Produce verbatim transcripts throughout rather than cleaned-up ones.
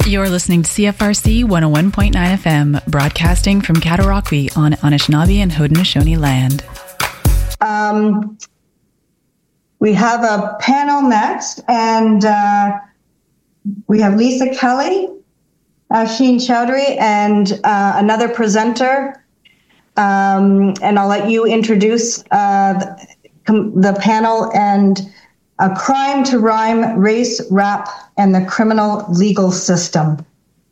You're listening to C F R C one oh one point nine F M, broadcasting from Cataraqui on Anishinaabe and Haudenosaunee land. Um, we have a panel next, and uh, we have Lisa Kelly, uh, Sheen Chowdhury, and uh, another presenter. Um, and I'll let you introduce uh, the, the panel and A Crime to Rhyme, Race, Rap, and the Criminal Legal System.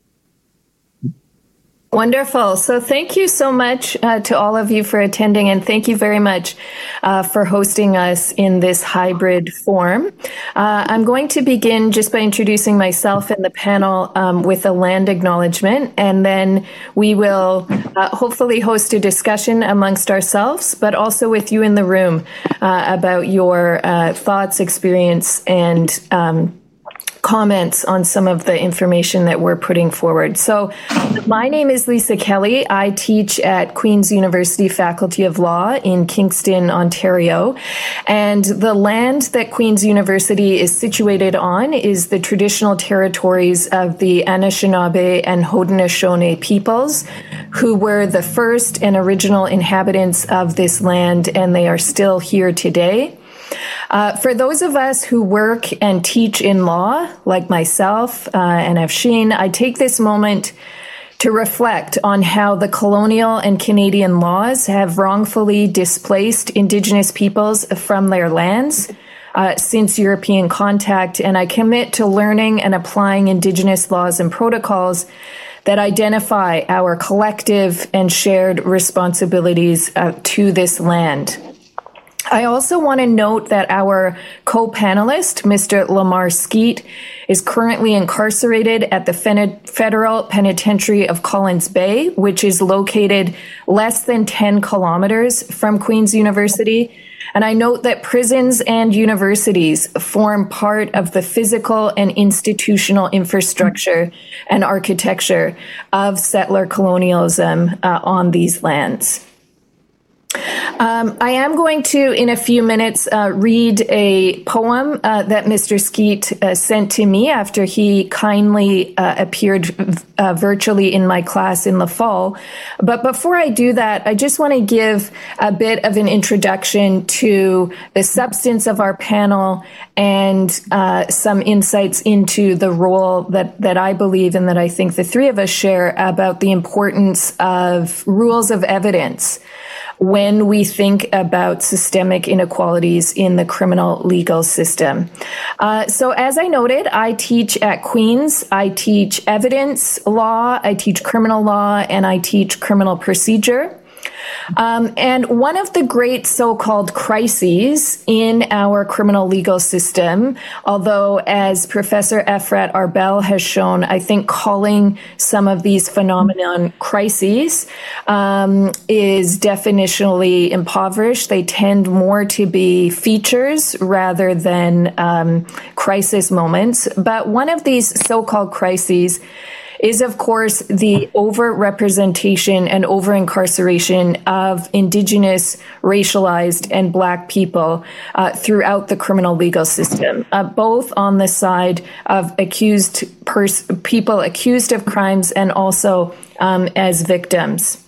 Wonderful. So thank you so much uh, to all of you for attending, and thank you very much uh, for hosting us in this hybrid form. Uh, I'm going to begin just by introducing myself and the panel um, with a land acknowledgement, and then we will uh, hopefully host a discussion amongst ourselves, but also with you in the room uh, about your uh, thoughts, experience, and um, comments on some of the information that we're putting forward. So my name is Lisa Kelly. I teach at Queen's University Faculty of Law in Kingston, Ontario. And the land that Queen's University is situated on is the traditional territories of the Anishinaabe and Haudenosaunee peoples, who were the first and original inhabitants of this land, and they are still here today. Uh, for those of us who work and teach in law, like myself uh, and Afshin, I take this moment to reflect on how the colonial and Canadian laws have wrongfully displaced Indigenous peoples from their lands uh, since European contact, and I commit to learning and applying Indigenous laws and protocols that identify our collective and shared responsibilities uh, to this land. I also want to note that our co-panelist, Mister Lamar Skeet, is currently incarcerated at the Federal Penitentiary of Collins Bay, which is located less than ten kilometers from Queen's University. And I note that prisons and universities form part of the physical and institutional infrastructure and architecture of settler colonialism uh, on these lands. Um, I am going to, in a few minutes, uh, read a poem uh, that Mister Skeet uh, sent to me after he kindly uh, appeared uh, virtually in my class in the fall. But before I do that, I just want to give a bit of an introduction to the substance of our panel and uh, some insights into the role that, that I believe and that I think the three of us share about the importance of rules of evidence when we think about systemic inequalities in the criminal legal system. Uh, so as I noted, I teach at Queen's. I teach evidence law, I teach criminal law, and I teach criminal procedure. Um, and one of the great so-called crises in our criminal legal system, although as Professor Efrat Arbel has shown, I think calling some of these phenomenon crises um, is definitionally impoverished. They tend more to be features rather than um, crisis moments. But one of these so-called crises is, of course, the over-representation and over-incarceration of Indigenous, racialized, and Black people uh, throughout the criminal legal system, uh, both on the side of accused pers- people accused of crimes and also um, as victims.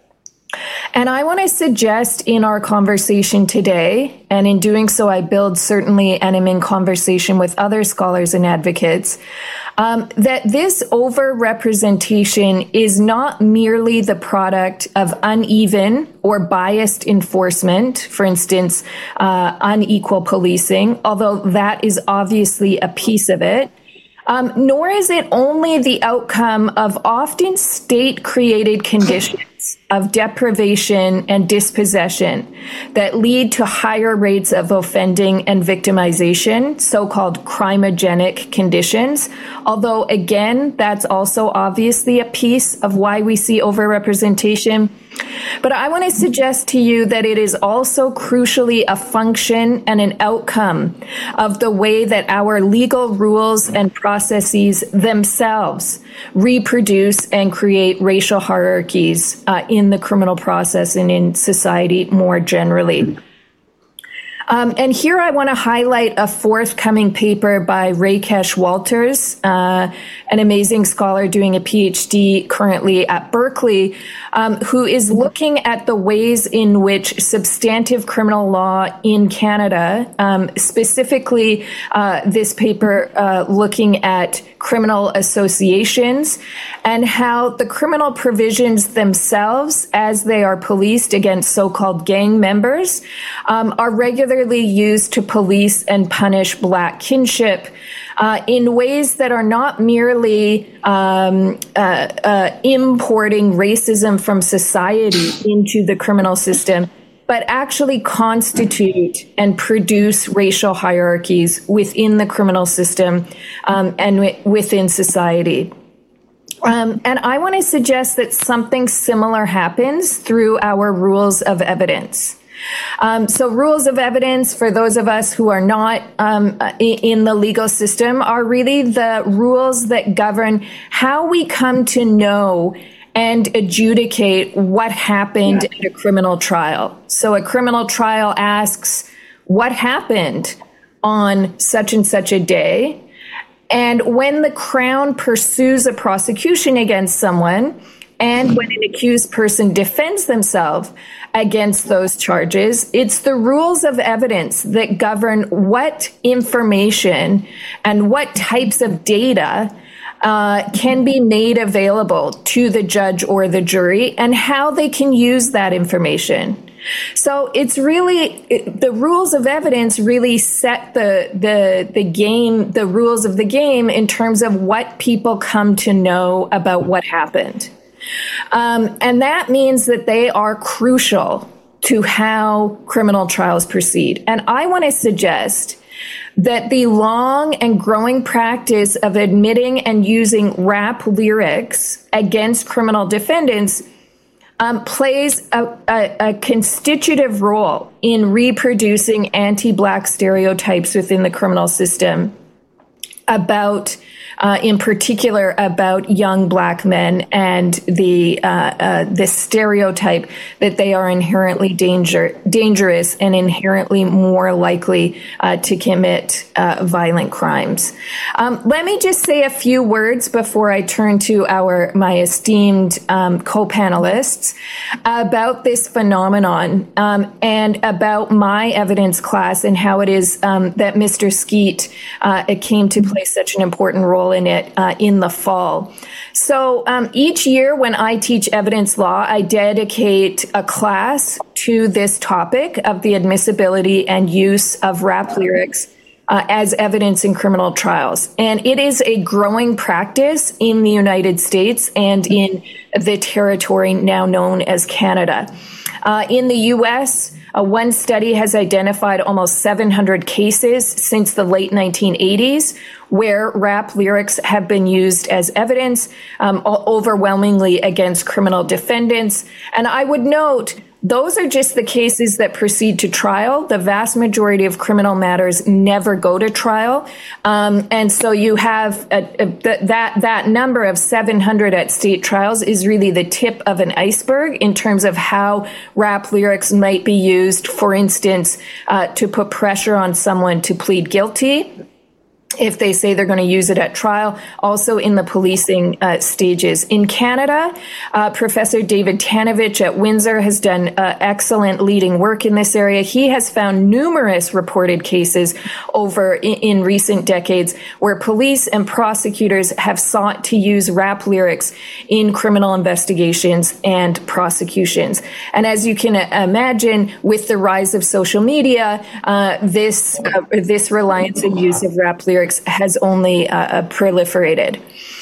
And I want to suggest in our conversation today, and in doing so I build certainly and am in conversation with other scholars and advocates, um, that this over-representation is not merely the product of uneven or biased enforcement, for instance, uh, unequal policing, although that is obviously a piece of it. Um, nor is it only the outcome of often state-created conditions of deprivation and dispossession that lead to higher rates of offending and victimization, so-called crimogenic conditions. Although, again, that's also obviously a piece of why we see overrepresentation. But I want to suggest to you that it is also crucially a function and an outcome of the way that our legal rules and processes themselves reproduce and create racial hierarchies uh, in the criminal process and in society more generally. Um, and here I want to highlight a forthcoming paper by Rakesh Walters, uh, an amazing scholar doing a PhD currently at Berkeley, um, who is looking at the ways in which substantive criminal law in Canada, um, specifically uh, this paper uh, looking at criminal associations and how the criminal provisions themselves, as they are policed against so-called gang members, um, are regularly used to police and punish Black kinship uh, in ways that are not merely um, uh, uh, importing racism from society into the criminal system, but actually constitute and produce racial hierarchies within the criminal system um, and w- within society. Um, and I want to suggest that something similar happens through our rules of evidence. Um, so rules of evidence, for those of us who are not um, in the legal system, are really the rules that govern how we come to know and adjudicate what happened yeah. at a criminal trial. So a criminal trial asks, what happened on such and such a day? And when the Crown pursues a prosecution against someone, and when an accused person defends themselves against those charges, it's the rules of evidence that govern what information and what types of data Uh, can be made available to the judge or the jury and how they can use that information. So it's really, it, the rules of evidence really set the, the, the game, the rules of the game in terms of what people come to know about what happened. Um, and that means that they are crucial to how criminal trials proceed. And I want to suggest that the long and growing practice of admitting and using rap lyrics against criminal defendants um, plays a, a, a constitutive role in reproducing anti-Black stereotypes within the criminal system about, uh, in particular, about young Black men and the uh, uh, the stereotype that they are inherently danger dangerous and inherently more likely uh, to commit uh, violent crimes. Um, let me just say a few words before I turn to our my esteemed um, co-panelists about this phenomenon um, and about my evidence class and how it is um, that Mister Skeet uh, it came to play such an important role in it uh, in the fall. So um, each year when I teach evidence law, I dedicate a class to this topic of the admissibility and use of rap lyrics uh, as evidence in criminal trials. And it is a growing practice in the United States and in the territory now known as Canada. Uh, in the U S, Uh, one study has identified almost seven hundred cases since the late nineteen eighties where rap lyrics have been used as evidence, um, overwhelmingly against criminal defendants. And I would note, those are just the cases that proceed to trial. The vast majority of criminal matters never go to trial. Um, and so you have a, a, that that number of seven hundred at state trials is really the tip of an iceberg in terms of how rap lyrics might be used, for instance, uh, to put pressure on someone to plead guilty if they say they're going to use it at trial, also in the policing uh, stages. In Canada, uh, Professor David Tanovich at Windsor has done uh, excellent leading work in this area. He has found numerous reported cases over in, in recent decades where police and prosecutors have sought to use rap lyrics in criminal investigations and prosecutions. And as you can imagine, with the rise of social media, uh, this uh, this reliance and use of rap lyrics has only uh, proliferated.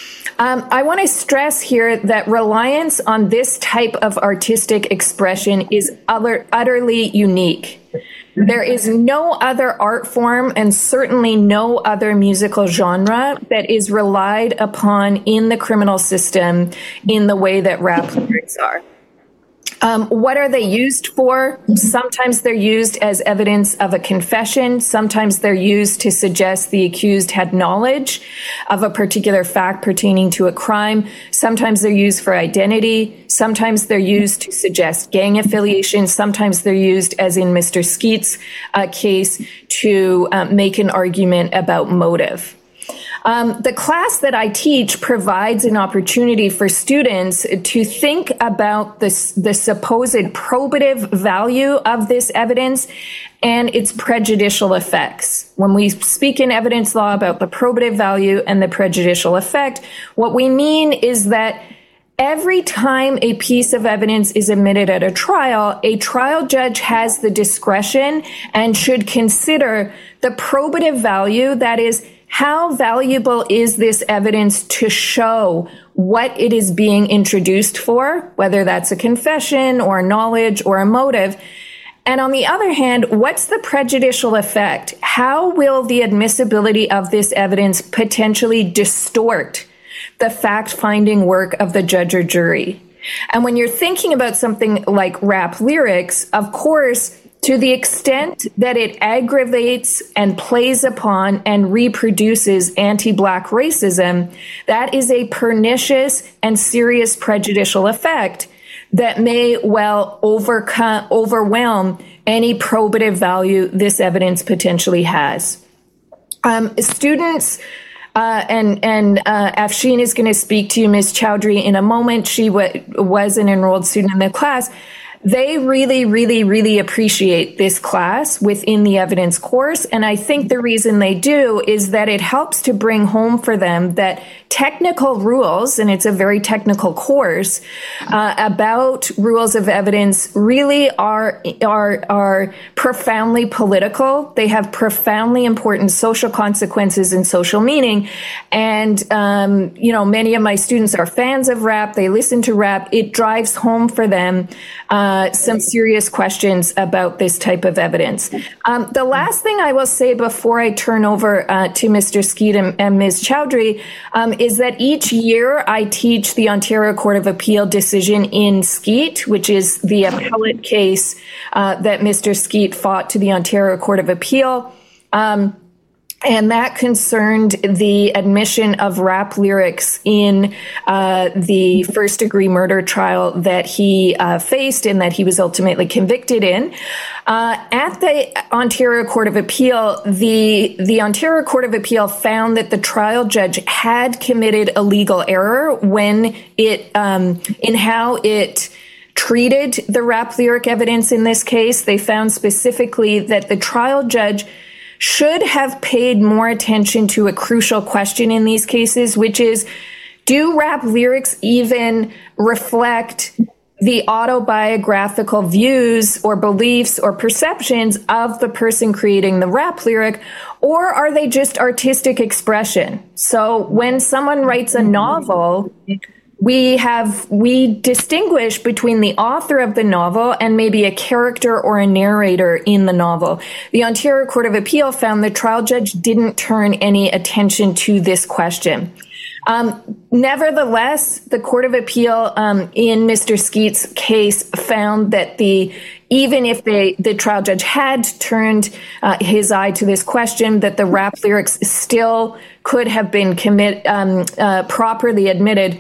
Um, I want to stress here that reliance on this type of artistic expression is utter, utterly unique. There is no other art form and certainly no other musical genre that is relied upon in the criminal system in the way that rap lyrics are. Um, what are they used for? Sometimes they're used as evidence of a confession. Sometimes they're used to suggest the accused had knowledge of a particular fact pertaining to a crime. Sometimes they're used for identity. Sometimes they're used to suggest gang affiliation. Sometimes they're used, as in Mister Skeet's uh, case, to uh, make an argument about motive. Um, the class that I teach provides an opportunity for students to think about this, the supposed probative value of this evidence and its prejudicial effects. When we speak in evidence law about the probative value and the prejudicial effect, what we mean is that every time a piece of evidence is admitted at a trial, a trial judge has the discretion and should consider the probative value, that is, how valuable is this evidence to show what it is being introduced for, whether that's a confession or knowledge or a motive? And on the other hand, what's the prejudicial effect? How will the admissibility of this evidence potentially distort the fact-finding work of the judge or jury? And when you're thinking about something like rap lyrics, of course, to the extent that it aggravates and plays upon and reproduces anti-Black racism, that is a pernicious and serious prejudicial effect that may well overcome, overwhelm any probative value this evidence potentially has. Um, students, uh, and, and uh, Afshin is going to speak to you, Miz Chowdhury, in a moment. She w- was an enrolled student in the class. They really, really, really appreciate this class within the evidence course. And I think the reason they do is that it helps to bring home for them that technical rules, and it's a very technical course, uh, about rules of evidence really are, are, are profoundly political. They have profoundly important social consequences and social meaning. And, um, you know, many of my students are fans of rap. They listen to rap. It drives home for them uh, some serious questions about this type of evidence. Um, the last thing I will say before I turn over uh, to Mister Skeet and, and Miz Chowdhury um, is that each year I teach the Ontario Court of Appeal decision in Skeet, which is the appellate case uh, that Mister Skeet fought to the Ontario Court of Appeal. Um, And that concerned the admission of rap lyrics in uh, the first degree murder trial that he uh, faced and that he was ultimately convicted in. Uh, at the Ontario Court of Appeal, the, the Ontario Court of Appeal found that the trial judge had committed a legal error when it, um, in how it treated the rap lyric evidence in this case. They found specifically that the trial judge should have paid more attention to a crucial question in these cases, which is, do rap lyrics even reflect the autobiographical views or beliefs or perceptions of the person creating the rap lyric, or are they just artistic expression? So when someone writes a novel, we have, we distinguish between the author of the novel and maybe a character or a narrator in the novel. The Ontario Court of Appeal found the trial judge didn't turn any attention to this question. Um, nevertheless, the Court of Appeal um, in Mister Skeet's case found that the even if they, the trial judge had turned uh, his eye to this question, that the rap lyrics still could have been commit, um, uh, properly admitted.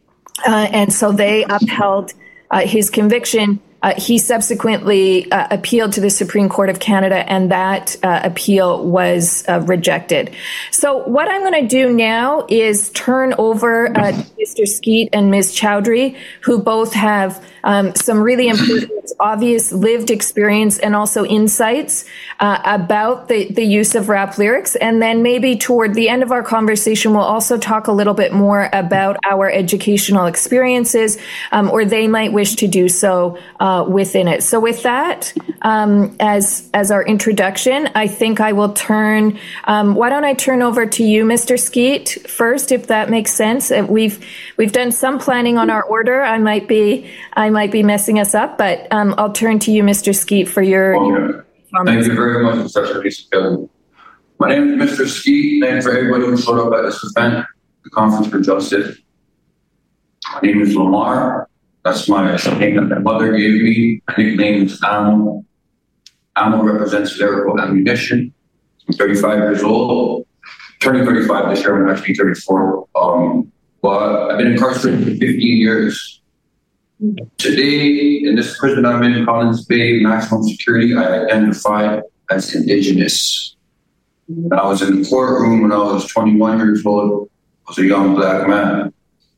Uh, and so they upheld uh, his conviction. Uh, he subsequently uh, appealed to the Supreme Court of Canada, and that uh, appeal was uh, rejected. So what I'm going to do now is turn over uh, to Mister Skeet and Miz Chowdhury, who both have um, some really important, obvious lived experience and also insights uh, about the, the use of rap lyrics. And then maybe toward the end of our conversation, we'll also talk a little bit more about our educational experiences, um, or they might wish to do so uh, within it. So with that, um, as as our introduction, I think I will turn, um, why don't I turn over to you, Mister Skeet, first, if that makes sense. We've we've done some planning on our order. I might be I might be messing us up, but um, I'll turn to you, Mister Skeet, for your, okay. your comments. Thank you very much, Professor Lisa. My name is Mister Skeet. Thanks for everybody who showed up at this event, the Conference for Justice. My name is Lamar. That's my name that my mother gave me. My nickname is Ammo. Ammo represents lyrical ammunition. I'm thirty-five years old, turning thirty-five this year. I'm actually thirty-four. Um, but I've been incarcerated for fifteen years. Today, in this prison I'm in, Collins Bay, maximum security, I identify as Indigenous. I was in the courtroom when I was twenty-one years old. I was a young Black man.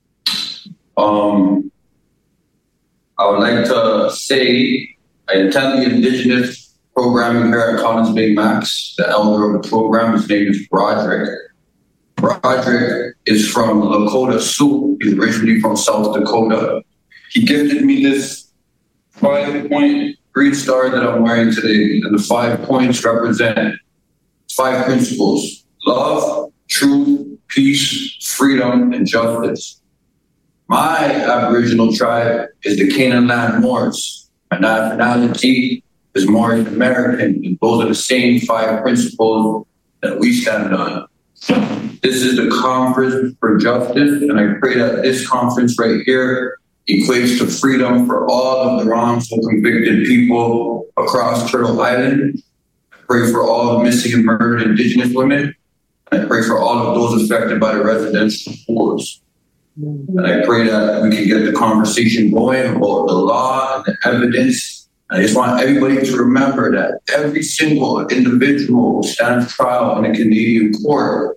Um, I would like to say I attend the Indigenous programming here at Collins Bay Max. The elder of the program, his name is Broderick. Broderick is from Lakota Sioux. He's originally from South Dakota. He gifted me this five-point green star that I'm wearing today, and the five points represent five principles: love, truth, peace, freedom, and justice. My Aboriginal tribe is the Canaan Land Moors. My nationality is Moorish American, and those are the same five principles that we stand on. This is the Conference for Justice, and I pray that this conference right here equates to freedom for all of the wrongful convicted people across Turtle Island. I pray for all the missing and murdered Indigenous women. And I pray for all of those affected by the residential schools. And I pray that we can get the conversation going about the law and the evidence. And I just want everybody to remember that every single individual who stands trial in a Canadian court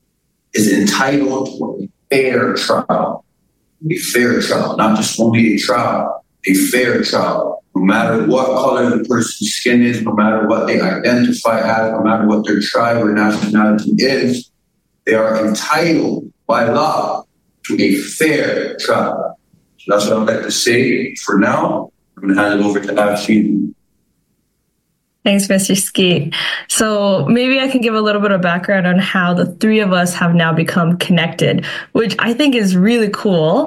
is entitled to a fair trial. A fair trial, not just only a trial, a fair trial. No matter what color the person's skin is, no matter what they identify as, no matter what their tribe or nationality is, they are entitled by law to a fair trial. So that's what I'd like to say for now. I'm going to hand it over to Ashley. Thanks, Mister Skeet. So maybe I can give a little bit of background on how the three of us have now become connected, which I think is really cool.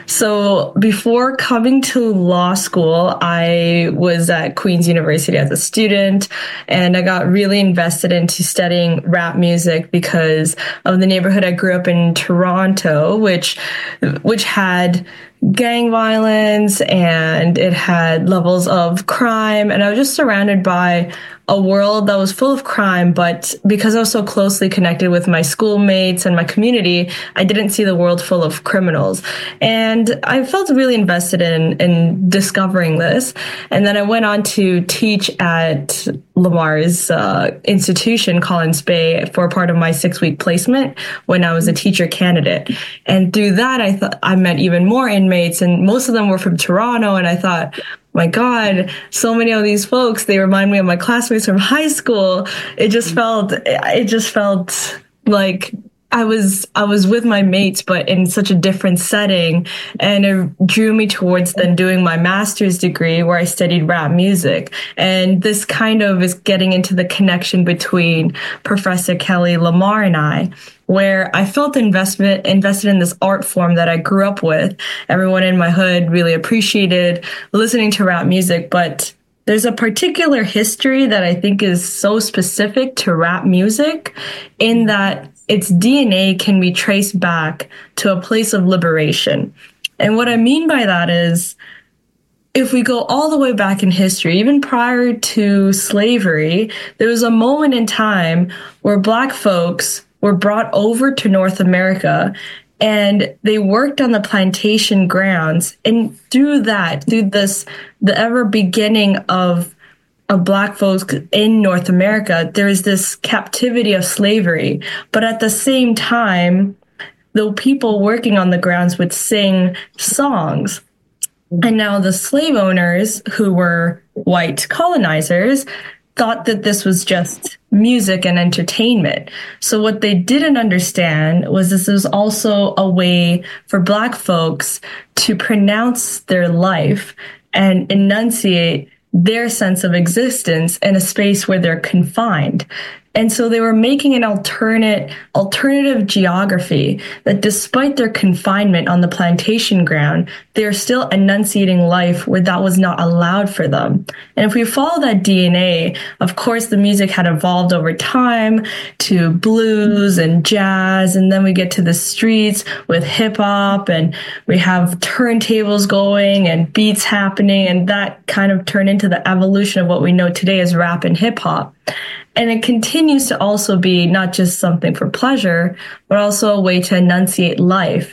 So before coming to law school, I was at Queen's University as a student, and I got really invested into studying rap music because of the neighborhood I grew up in, Toronto, which which had gang violence and it had levels of crime, and I was just surrounded by a world that was full of crime, but because I was so closely connected with my schoolmates and my community, I didn't see the world full of criminals. And I felt really invested in, in discovering this. And then I went on to teach at Lamar's uh, institution, Collins Bay, for part of my six-week placement when I was a teacher candidate. And through that, I thought I met even more inmates, and most of them were from Toronto. And I thought, my God, so many of these folks, they remind me of my classmates from high school. It just felt, it just felt like I was, I was with my mates, but in such a different setting. And it drew me towards then doing my master's degree where I studied rap music. And this kind of is getting into the connection between Professor Kelly Lamar and I, where I felt investment invested in this art form that I grew up with. Everyone in my hood really appreciated listening to rap music, but there's a particular history that I think is so specific to rap music in that its D N A can be traced back to a place of liberation. And what I mean by that is, if we go all the way back in history, even prior to slavery, there was a moment in time where Black folks were brought over to North America and they worked on the plantation grounds. And through that, through this, the ever beginning of of Black folks in North America, there is this captivity of slavery. But at the same time, the people working on the grounds would sing songs. And now the slave owners, who were white colonizers, thought that this was just music and entertainment. So what they didn't understand was this was also a way for Black folks to pronounce their life and enunciate their sense of existence in a space where they're confined. And so they were making an alternate, alternative geography that despite their confinement on the plantation ground, they're still enunciating life where that was not allowed for them. And if we follow that D N A, of course, the music had evolved over time to blues and jazz. And then we get to the streets with hip hop, and we have turntables going and beats happening. And that kind of turned into the evolution of what we know today as rap and hip hop. And it continues to also be not just something for pleasure, but also a way to enunciate life.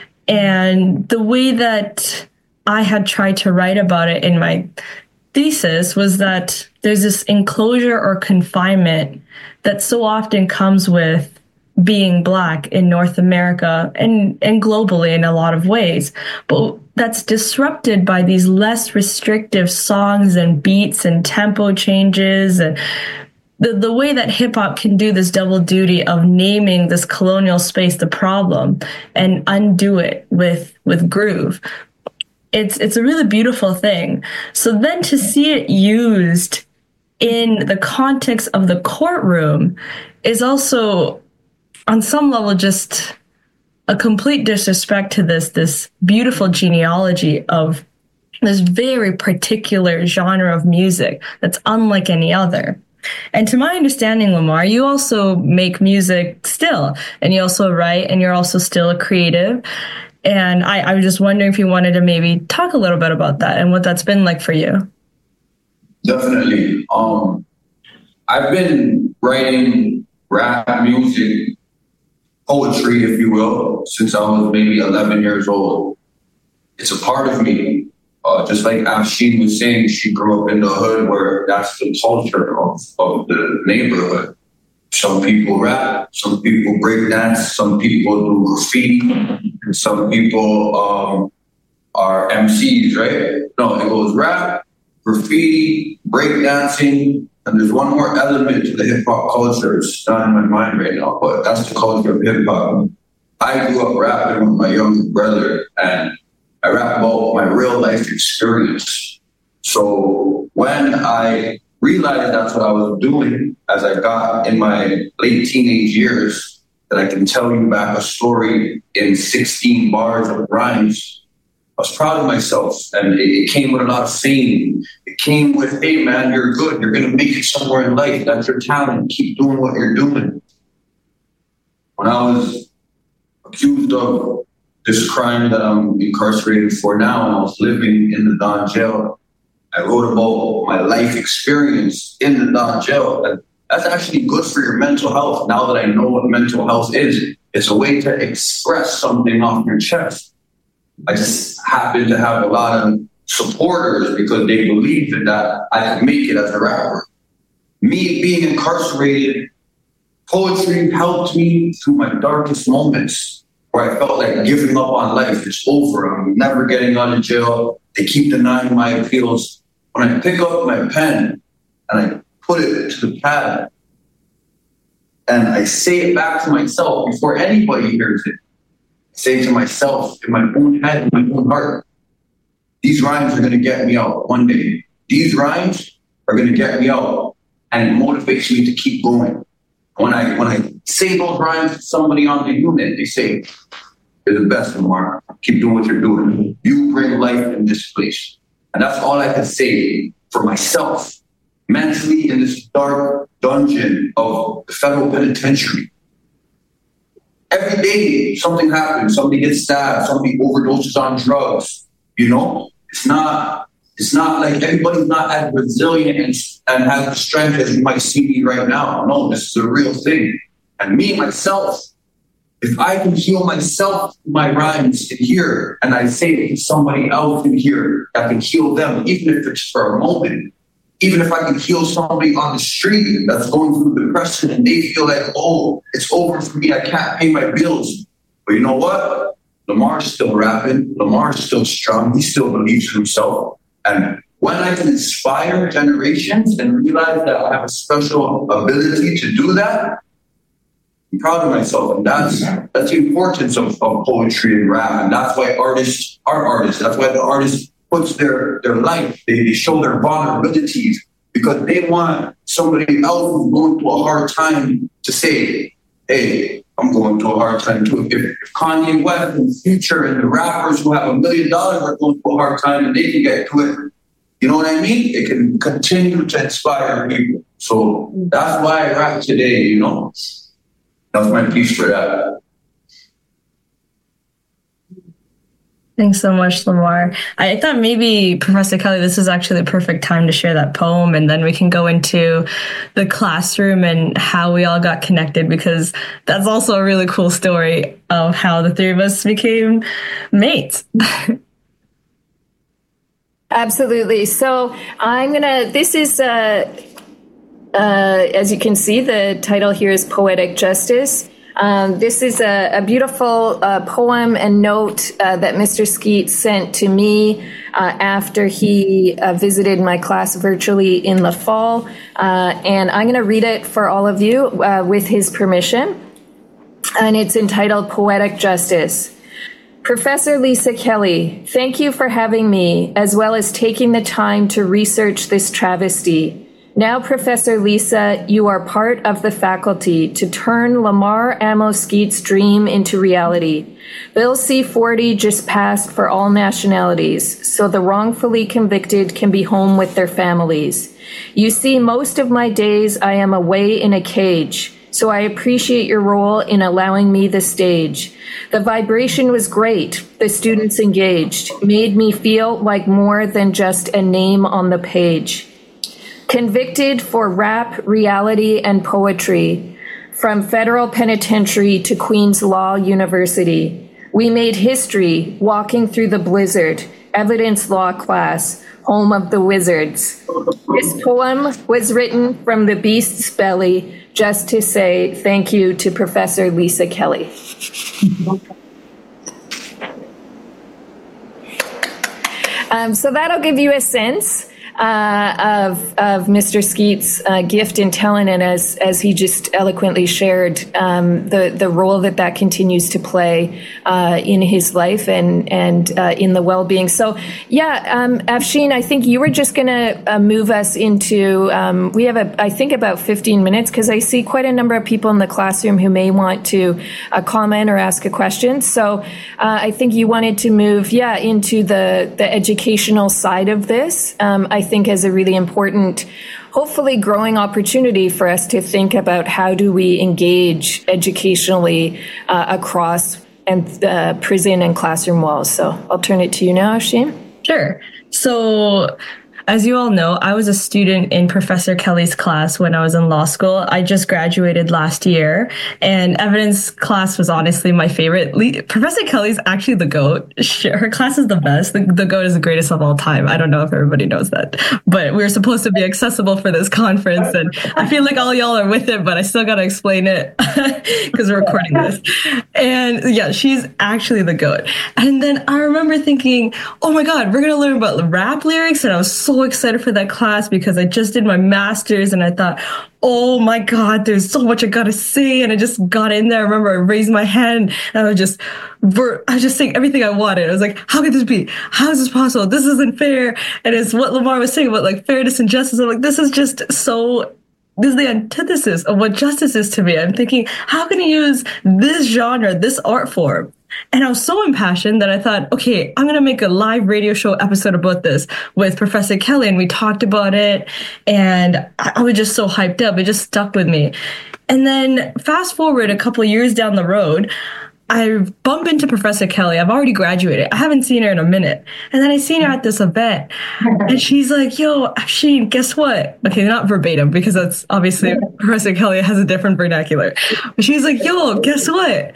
And the way that I had tried to write about it in my thesis was that there's this enclosure or confinement that so often comes with being Black in North America and, and globally in a lot of ways. But that's disrupted by these less restrictive songs and beats and tempo changes and The the way that hip hop can do this double duty of naming this colonial space the problem and undo it with with groove. It's it's a really beautiful thing. So then to see it used in the context of the courtroom is also on some level just a complete disrespect to this this beautiful genealogy of this very particular genre of music that's unlike any other. And to my understanding, Lamar, you also make music still, and you also write, and you're also still a creative. And I, I was just wondering if you wanted to maybe talk a little bit about that and what that's been like for you. Definitely. Um, I've been writing rap music, poetry, if you will, since I was maybe eleven years old. It's a part of me. Uh, just like Afshin was saying, she grew up in the hood where that's the culture of, of the neighborhood. Some people rap, some people break dance, some people do graffiti, and some people um, are M Cs, right? No, it goes rap, graffiti, break dancing, and there's one more element to the hip hop culture. It's not in my mind right now, but that's the culture of hip hop. I grew up rapping with my younger brother, and I rap about my real life experience. So when I realized that's what I was doing as I got in my late teenage years, that I can tell you back a story in sixteen bars of rhymes, I was proud of myself. And it, it came with a lot of fame. It came with, hey man, you're good. You're going to make it somewhere in life. That's your talent. Keep doing what you're doing. When I was accused of this crime that I'm incarcerated for now, and I was living in the Don jail, I wrote about my life experience in the Don jail. And that's actually good for your mental health. Now that I know what mental health is, it's a way to express something off your chest. I just happen to have a lot of supporters because they believed that I could make it as a rapper. Me being incarcerated, poetry helped me through my darkest moments, where I felt like giving up on life. It's over. I'm never getting out of jail. They keep denying my appeals. When I pick up my pen and I put it to the pad and I say it back to myself before anybody hears it, I say to myself in my own head, in my own heart, these rhymes are going to get me out one day. These rhymes are going to get me out, and it motivates me to keep going. When I when I say those rhymes to somebody on the unit, they say, you're the best, Lamar. Keep doing what you're doing. You bring life in this place. And that's all I can say for myself, mentally in this dark dungeon of the federal penitentiary. Every day something happens. Somebody gets stabbed. Somebody overdoses on drugs. You know, it's not It's not like everybody's not as resilient and, and has the strength as you might see me right now. No, this is a real thing. And me, myself, if I can heal myself, my rhymes in here, and I say it to somebody else in here that can heal them, even if it's for a moment, even if I can heal somebody on the street that's going through depression and they feel like, oh, it's over for me, I can't pay my bills. But you know what? Lamar's still rapping. Lamar's still strong. He still believes in himself. And when I can inspire generations and realize that I have a special ability to do that, I'm proud of myself. And that's that's the importance of, of poetry and rap. And that's why artists are artists. That's why the artist puts their, their life, they, they show their vulnerabilities, because they want somebody else who's going through a hard time to say, hey, I'm going through a hard time too. If, if Kanye West and Future and the rappers who have a million dollars are going through a hard time and they can get to it, you know what I mean? It can continue to inspire people. So that's why I rap today, you know? That's my piece for that. Thanks so much, Lamar. I thought maybe, Professor Kelly, this is actually the perfect time to share that poem, and then we can go into the classroom and how we all got connected, because that's also a really cool story of how the three of us became mates. Absolutely. So I'm going to, this is, uh, uh, as you can see, the title here is Poetic Justice. Um, this is a, a beautiful uh, poem and note uh, that Mister Skeet sent to me uh, after he uh, visited my class virtually in the fall. Uh, and I'm going to read it for all of you uh, with his permission. And it's entitled Poetic Justice. Professor Lisa Kelly, thank you for having me, as well as taking the time to research this travesty. Now, Professor Lisa, you are part of the faculty to turn Lamar Amos Skeet's dream into reality. Bill C forty just passed for all nationalities, so the wrongfully convicted can be home with their families. You see, most of my days I am away in a cage, so I appreciate your role in allowing me the stage. The vibration was great. The students engaged, made me feel like more than just a name on the page. Convicted for rap, reality, and poetry, from federal penitentiary to Queen's Law University. We made history walking through the blizzard, evidence law class, home of the wizards. This poem was written from the beast's belly just to say thank you to Professor Lisa Kelly. um, so that'll give you a sense Uh, of of Mister Skeet's uh, gift and talent, and as as he just eloquently shared, um, the the role that that continues to play uh, in his life and and uh, in the well-being. So, yeah, um, Afshin, I think you were just going to uh, move us into. Um, we have a I think about fifteen minutes, because I see quite a number of people in the classroom who may want to uh, comment or ask a question. So, uh, I think you wanted to move, yeah, into the the educational side of this. Um, I think as a really important, hopefully growing opportunity for us to think about how do we engage educationally uh, across and uh, prison and classroom walls. So I'll turn it to you now, Afshin. Sure. So, as you all know, I was a student in Professor Kelly's class when I was in law school. I just graduated last year, and evidence class was honestly my favorite. Le- Professor Kelly's actually the GOAT. Her class is the best. The, the GOAT is the greatest of all time. I don't know if everybody knows that, but we were supposed to be accessible for this conference, and I feel like all y'all are with it, but I still got to explain it because we're recording this. And yeah, she's actually the GOAT. And then I remember thinking, oh my God, we're going to learn about rap lyrics, and I was so excited for that class because I just did my master's, and I thought, oh my God, there's so much I gotta say. And I just got in there. I remember I raised my hand and I was just, I was just saying everything I wanted. I was like, how could this be? How is this possible? This isn't fair. And it's what Lamar was saying about like fairness and justice. I'm like, this is just so, this is the antithesis of what justice is to me. I'm thinking, how can you use this genre, this art form? And I was so impassioned that I thought, okay, I'm going to make a live radio show episode about this with Professor Kelly. And we talked about it, and I was just so hyped up. It just stuck with me. And then fast forward a couple of years down the road, I bump into Professor Kelly. I've already graduated. I haven't seen her in a minute. And then I seen her at this event, and she's like, yo, Afshin, guess what? Okay, not verbatim, because that's obviously Professor Kelly has a different vernacular. But she's like, yo, guess what?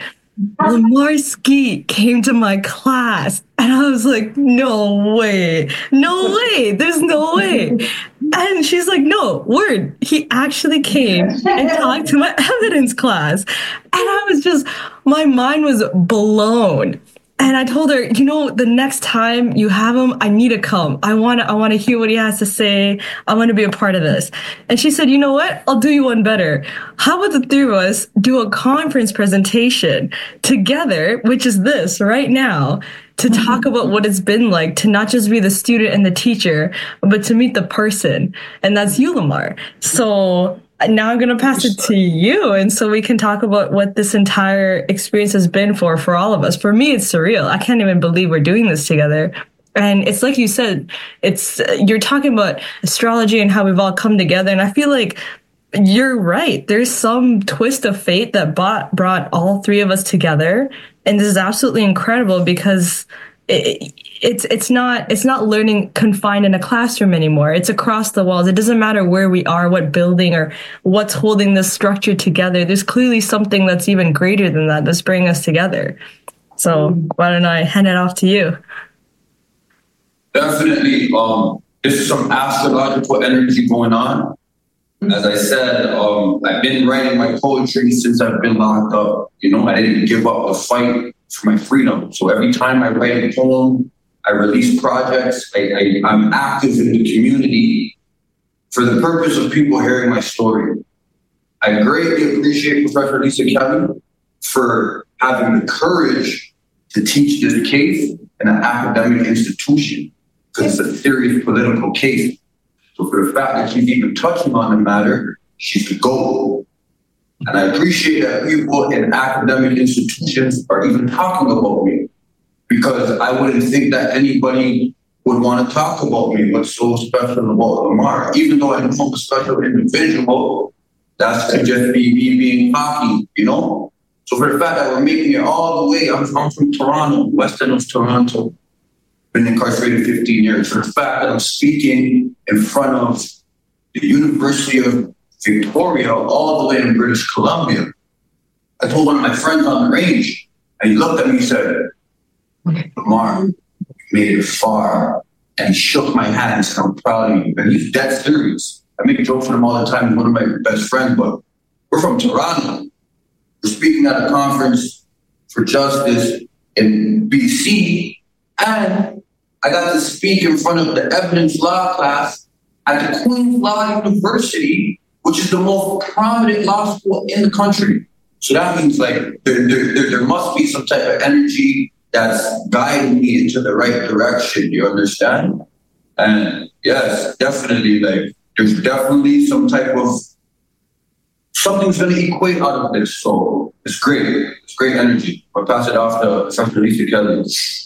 Lamar Skeet came to my class, and I was like, no way, no way, there's no way. And she's like, no, word, he actually came and talked to my evidence class. And I was just, my mind was blown. And I told her, you know, the next time you have him, I need to come. I want to I want to hear what he has to say. I want to be a part of this. And she said, you know what? I'll do you one better. How about the three of us do a conference presentation together, which is this right now, to talk about what it's been like to not just be the student and the teacher, but to meet the person. And that's you, Lamar. So now I'm going to pass it to you. And so we can talk about what this entire experience has been for, for all of us. For me, it's surreal. I can't even believe we're doing this together. And it's like you said, it's, you're talking about astrology and how we've all come together. And I feel like you're right. There's some twist of fate that brought, brought all three of us together. And this is absolutely incredible because it, it's it's not it's not learning confined in a classroom anymore. It's across the walls. It doesn't matter where we are, what building or what's holding this structure together. There's clearly something that's even greater than that that's bringing us together. So why don't I hand it off to you? Definitely. Um, there's some astrological energy going on. As I said, um, I've been writing my poetry since I've been locked up. You know, I didn't give up the fight for my freedom. So every time I write a poem, I release projects. I, I, I'm active in the community for the purpose of people hearing my story. I greatly appreciate Professor Lisa Kelly for having the courage to teach this case in an academic institution, because it's a serious political case. So for the fact that she's even touching on the matter, she's the goal. And I appreciate that people in academic institutions are even talking about me, because I wouldn't think that anybody would want to talk about me. What's so special about Lamar? Even though I know I'm a special individual, that's to just be me being cocky, you know? So for the fact that we're making it all the way, I'm, I'm from Toronto, west end of Toronto. Been incarcerated fifteen years. For the fact that I'm speaking in front of the University of Victoria, all the way in British Columbia. I told one of my friends on the range, and he looked at me and said, Lamar, you made it far. And he shook my hand and said, I'm proud of you. And he's dead serious. I make jokes with him all the time. He's one of my best friends, but we're from Toronto. We're speaking at a conference for justice in B C, and I got to speak in front of the evidence law class at the Queen's Law University, which is the most prominent law school in the country. So that means like there, there, there, there must be some type of energy that's guiding me into the right direction. You understand? And yes, definitely, like there's definitely some type of something's going to equate out of this. So it's great. It's great energy. I'll pass it off to Professor Lisa Kelly.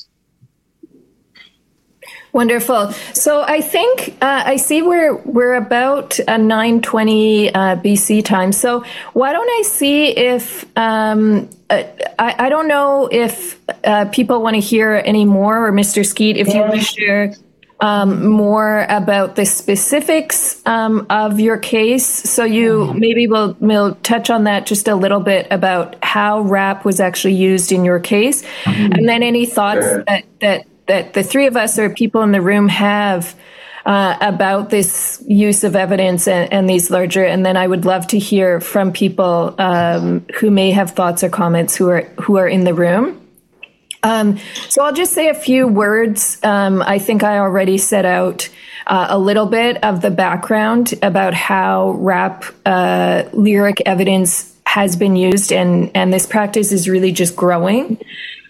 Wonderful. So I think uh, I see we're we're about uh, nine twenty uh, B C time. So why don't I see if um, uh, I, I don't know if uh, people want to hear any more, or Mister Skeet, if you want to share um, more about the specifics um, of your case. So you maybe will will touch on that just a little bit about how rap was actually used in your case, and then any thoughts that that. that the three of us or people in the room have uh, about this use of evidence and, and these larger, and then I would love to hear from people um, who may have thoughts or comments who are who are in the room. Um, so I'll just say a few words. Um, I think I already set out uh, a little bit of the background about how rap uh, lyric evidence has been used, and, and this practice is really just growing.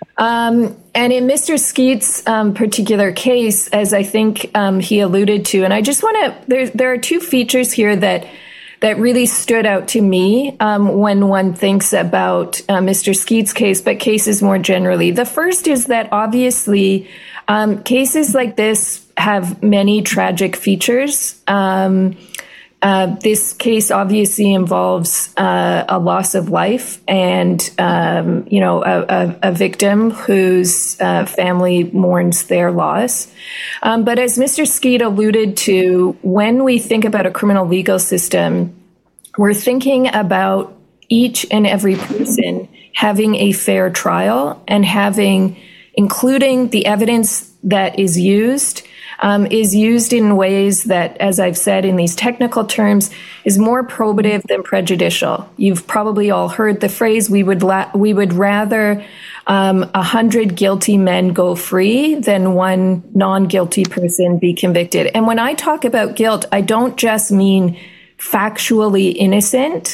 Um, and in Mister Skeet's um, particular case, as I think um, he alluded to, and I just want to, there, there are two features here that that really stood out to me um, when one thinks about uh, Mister Skeet's case, but cases more generally. The first is that obviously um, cases like this have many tragic features. Um, Uh, this case obviously involves uh, a loss of life and, um, you know, a, a, a victim whose uh, family mourns their loss. Um, but as Mister Skeet alluded to, when we think about a criminal legal system, we're thinking about each and every person having a fair trial and having, including the evidence that is used, Um, is used in ways that, as I've said in these technical terms, is more probative than prejudicial. You've probably all heard the phrase, we would la- we would rather um, a hundred guilty men go free than one non-guilty person be convicted. And when I talk about guilt, I don't just mean factually innocent.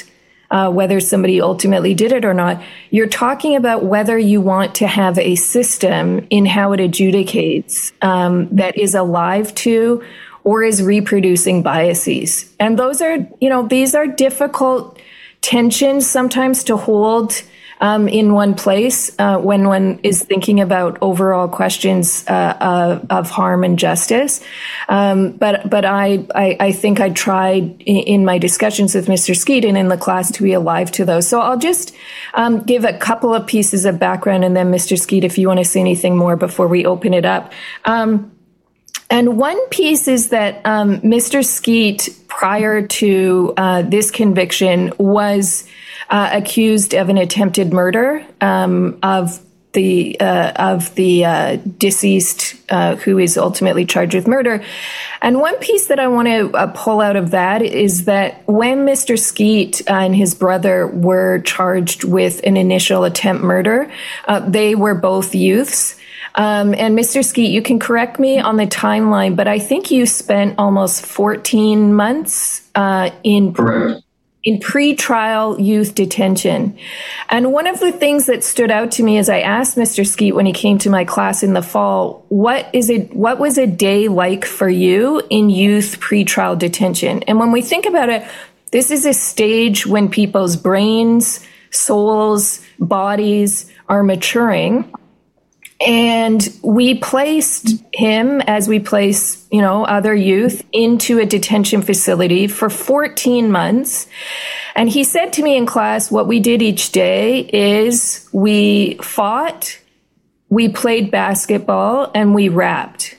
uh, whether somebody ultimately did it or not. You're talking about whether you want to have a system in how it adjudicates um, that is alive to or is reproducing biases. And those are, you know, these are difficult tensions sometimes to hold um, in one place uh, when one is thinking about overall questions uh, of, of harm and justice. Um, but but I, I I think I tried in, in my discussions with Mister Skeet and in the class to be alive to those. So I'll just um, give a couple of pieces of background, and then Mister Skeet, if you want to say anything more before we open it up. Um, And one piece is that um, Mister Skeet, prior to uh, this conviction, was uh, accused of an attempted murder um, of the uh, of the uh, deceased, uh, who is ultimately charged with murder. And one piece that I want to uh, pull out of that is that when Mister Skeet and his brother were charged with an initial attempt murder, uh, they were both youths. Um, and Mister Skeet, you can correct me on the timeline, but I think you spent almost fourteen months uh, in Correct. in pre-trial youth detention. And one of the things that stood out to me as I asked Mister Skeet when he came to my class in the fall, what is it? What was a day like for you in youth pre-trial detention? And when we think about it, this is a stage when people's brains, souls, bodies are maturing. And we placed him, as we place, you know, other youth, into a detention facility for fourteen months. And he said to me in class, what we did each day is we fought, we played basketball, and we rapped.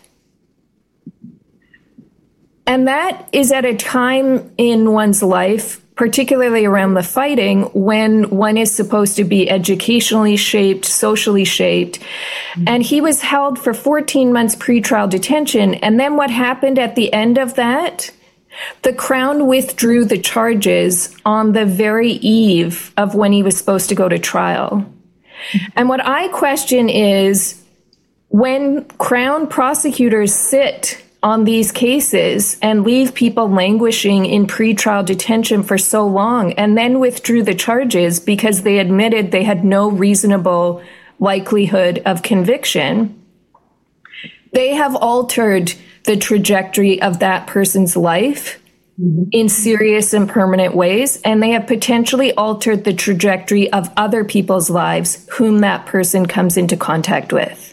And that is at a time in one's life, particularly around the fighting, when one is supposed to be educationally shaped, socially shaped. And he was held for fourteen months pretrial detention. And then what happened at the end of that? The Crown withdrew the charges on the very eve of when he was supposed to go to trial. And what I question is, when Crown prosecutors sit on these cases and leave people languishing in pretrial detention for so long and then withdrew the charges because they admitted they had no reasonable likelihood of conviction, they have altered the trajectory of that person's life in serious and permanent ways, and they have potentially altered the trajectory of other people's lives whom that person comes into contact with.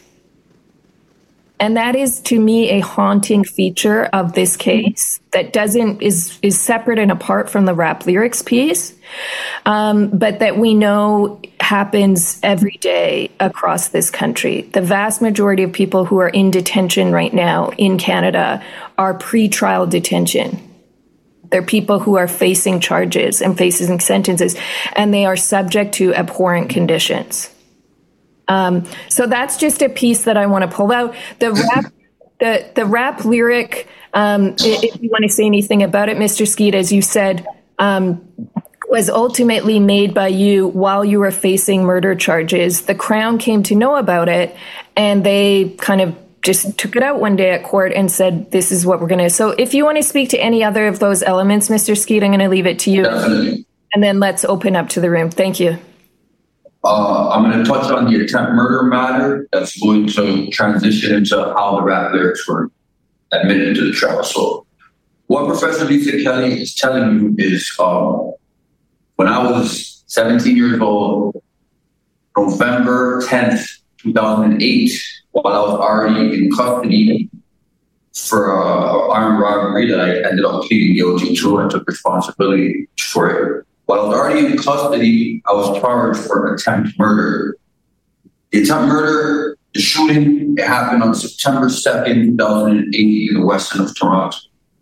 And that is, to me, a haunting feature of this case that doesn't is is separate and apart from the rap lyrics piece, um, but that we know happens every day across this country. The vast majority of people who are in detention right now in Canada are pre-trial detention. They're people who are facing charges and facing sentences, and they are subject to abhorrent conditions. Um, so that's just a piece that I want to pull out. The rap, the the rap lyric. Um, if you want to say anything about it, Mister Skeet, as you said, um, was ultimately made by you while you were facing murder charges. The Crown came to know about it, and they kind of just took it out one day at court and said, "This is what we're going to." So, if you want to speak to any other of those elements, Mister Skeet, I'm going to leave it to you, Definitely. And then let's open up to the room. Thank you. Uh, I'm going to touch on the attempt murder matter that's going to transition into how the rap lyrics were admitted to the trial. So what Professor Lisa Kelly is telling you is um, when I was seventeen years old, November tenth, two thousand eight, while I was already in custody for uh, armed robbery that I ended up pleading guilty to and took responsibility for it. While I was already in custody, I was charged for attempt murder. The attempt murder, the shooting, it happened on September second, two thousand eight in the west end of Toronto.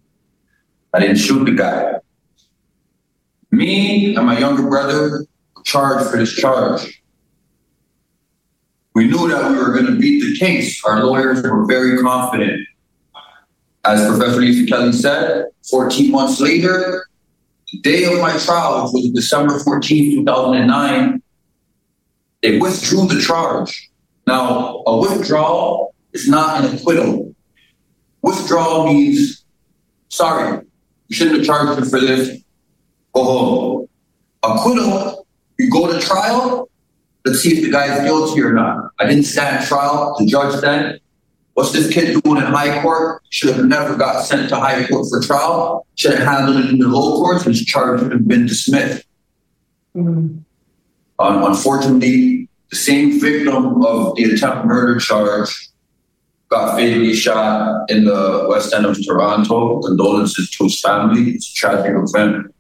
I didn't shoot the guy. Me and my younger brother were charged for this charge. We knew that we were going to beat the case. Our lawyers were very confident. As Professor Lisa Kelly said, fourteen months later, the day of my trial, which was December fourteenth, two thousand nine, they withdrew the charge. Now, a withdrawal is not an acquittal. Withdrawal means, sorry, you shouldn't have charged him for this, go home. Acquittal, you go to trial, let's see if the guy is guilty or not. I didn't stand trial. The judge said, what's this kid doing in high court? Should have never got sent to high court for trial. Should have handled it in the low courts. His charge would have been dismissed. Mm-hmm. Um, unfortunately, the same victim of the attempted murder charge got fatally shot in the West End of Toronto. Condolences to his family. It's a tragic event.